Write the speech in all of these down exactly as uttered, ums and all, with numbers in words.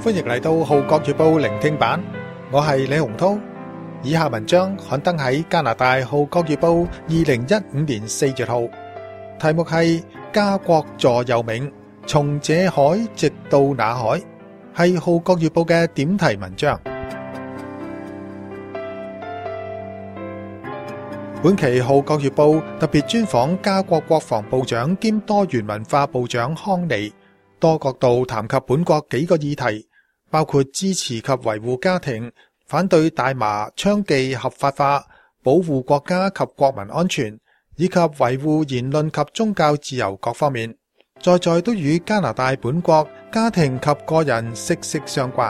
歡迎嚟到《號角月報》聆聽版，我係李洪濤。以下文章刊登喺加拿大《號角月報》二零一五年四月號，題目係家國座右銘，從這海直到那海，係《號角月報》嘅點題文章。本期《號角月報》特別專訪加國國防部長兼多元文化部長康尼，多角度談及本國幾個議題，包括支持及維護家庭、反對大麻娼妓合法化、保護國家及國民安全，以及維護言論及宗教自由各方面，在在都與加拿大本國家庭及個人息息相關。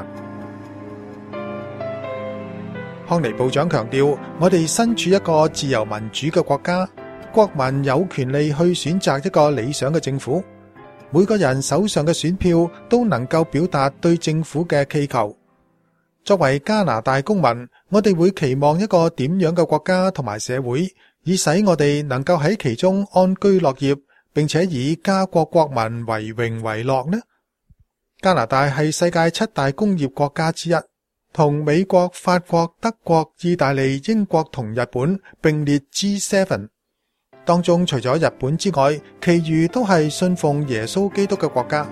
康尼部長強調，我哋身處一個自由民主嘅國家，國民有權利去選擇一個理想嘅政府。每個人手上嘅選票都能夠表達對政府嘅祈求。作為加拿大公民，我哋會期望一個點樣嘅國家同埋社會，以使我哋能夠喺其中安居樂業，並且以家國國民為榮為樂呢？加拿大係世界七大工業國家之一，同美國、法國、德國、意大利、英國同日本並列 G 七。當中除咗日本之外，其餘都係信奉耶穌基督嘅國家。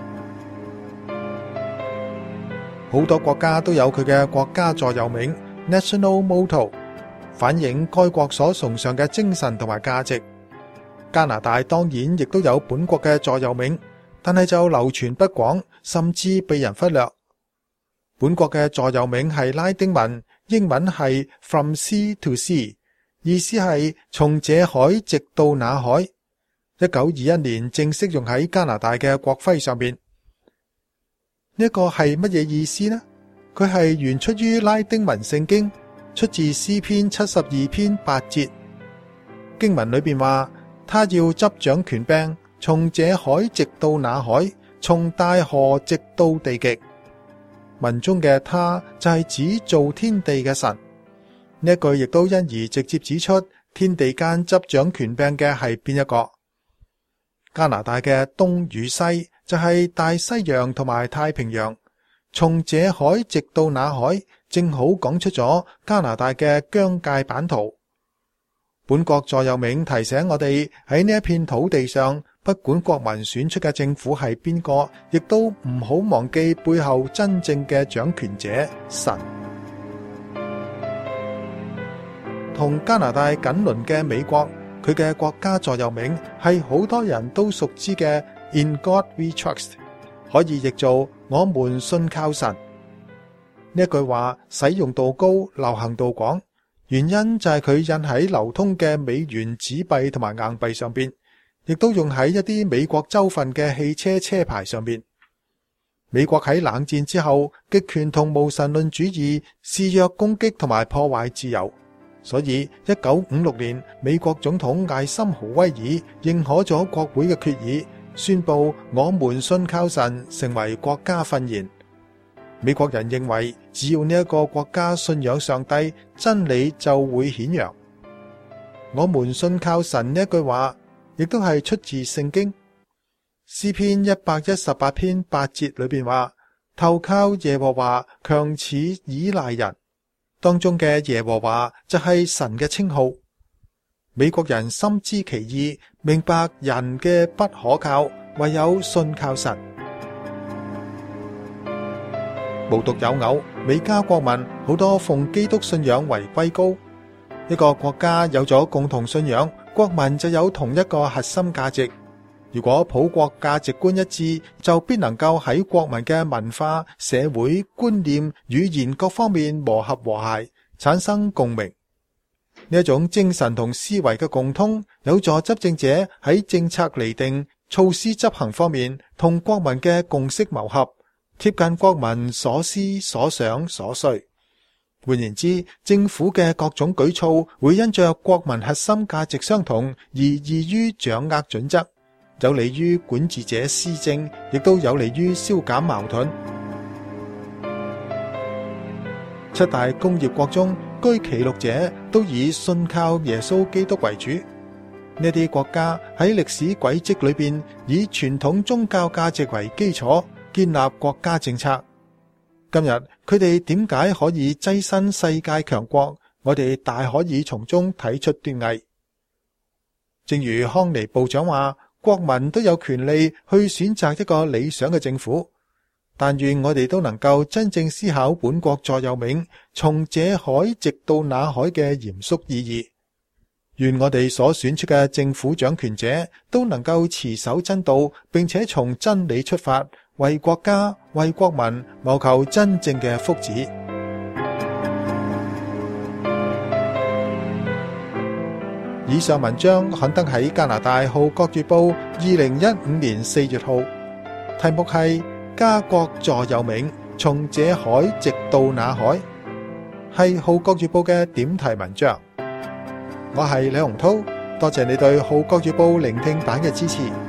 好多國家都有佢嘅國家座右銘 National Motto， 反映該國所崇尚嘅精神同埋價值。加拿大當然亦都有本國嘅座右銘，但係就流傳不廣，甚至被人忽略。本國嘅座右銘係拉丁文，英文係 From Sea to Sea， 意思係從這海直到那海。一九二一年正式用喺加拿大嘅國徽上面。呢個係乜嘢意思呢？佢係原出於拉丁文聖經，出自詩篇七十二篇八節。經文裏邊話，他要執掌權柄，從這海直到那海，從大河直到地極。文中嘅他就係指造天地嘅神。呢一句亦都因而直接指出天地間執掌權柄嘅係邊一個。加拿大嘅東與西就係大西洋同埋太平洋，從這海直到那海，正好講出咗加拿大嘅疆界版圖。本國座右銘提醒我哋喺呢一片土地上，不管國民選出嘅政府係邊個，亦都唔好忘記背後真正嘅掌權者神。同加拿大緊鄰嘅美國，佢嘅國家座右銘係好多人都熟知嘅 In God We Trust， 可以譯做我們信靠神。呢一句話使用度高，流行度廣，原因就係佢印喺流通嘅美元紙幣同埋硬幣上邊，亦都用喺一啲美國州份嘅汽車車牌上邊。美國喺冷戰之後，極權同無神論主義肆虐攻擊同埋破壞自由。所以一九五六年，美國總統艾森豪威爾認可咗國會嘅決議，宣布我們信靠神成為國家訓言。美國人認為，只要呢一個國家信仰上帝，真理就會顯揚。我們信靠神呢一句話，亦都係出自聖經詩篇一百一十八篇八節裏邊話，投靠耶和華強似倚賴人。當中嘅耶和華就係神嘅稱號。美國人深知其意，明白人嘅不可靠，唯有信靠神。無獨有偶，美加國民好多奉基督信仰為歸高。一個國家有咗共同信仰，國民就有同一個核心價值。如果普國價值觀一致，就必能夠喺國民嘅文化、社會、觀念、語言各方面磨合和諧，產生共鳴。呢一種精神同思維嘅共通，有助執政者喺政策釐定、措施執行方面同國民嘅共識謀合，貼近國民所思所想所需。換言之，政府嘅各種舉措會因着國民核心價值相同而易於掌握準則，有利於管治者施政，亦都有利於消減矛盾。七大工業國中，居其六者都以信靠耶穌基督為主。呢啲國家喺歷史軌跡裏邊，以傳統宗教價值為基礎，建立國家政策。 今日佢哋點解可以躋身世界強國？我哋大可以從中睇出端倪。正如康尼部長話，國民都有權利去選擇一個理想嘅政府，但願我哋都能夠真正思考本國座右銘從這海直到那海嘅嚴肅意義。願我哋所選出嘅政府掌權者都能夠持守真道，並且從真理出發，為國家、為國民謀求真正嘅福祉。以上文章刊登喺加拿大《號角月報》二零一五年四月號，題目係《家國座右銘：從這海直到那海》，係《號角月報》嘅點題文章。我係李洪濤，多謝你對《號角月報》聆聽版嘅支持。